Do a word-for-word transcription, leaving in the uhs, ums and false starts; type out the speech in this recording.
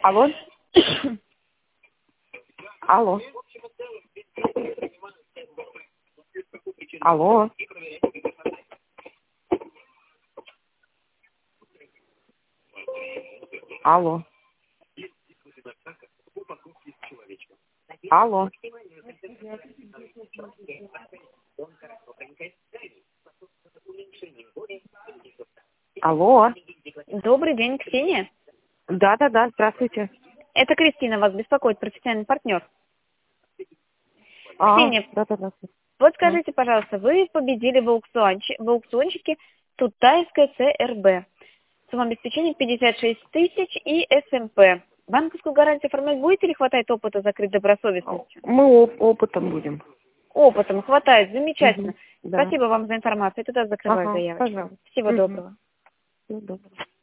Алло. Алло. Алло. Алло. Алло. Алло. Добрый день, Ксения. Да, да, да, здравствуйте. Это Кристина вас беспокоит, профессиональный партнер. А, Ксения, да, да, да. вот скажите, пожалуйста, вы победили в, аукциончи- в аукциончике Тутаевская ЦРБ. Сумма обеспечения пятьдесят шесть тысяч и СМП. Банковскую гарантию оформлять будете или хватает опыта закрыть добросовестностью? Мы оп- опытом будем. Опытом хватает, замечательно. Мгм, да. Спасибо вам за информацию. Я туда закрываю Ага, заявочку. пожалуйста. Всего Мгм. доброго. Всего доброго.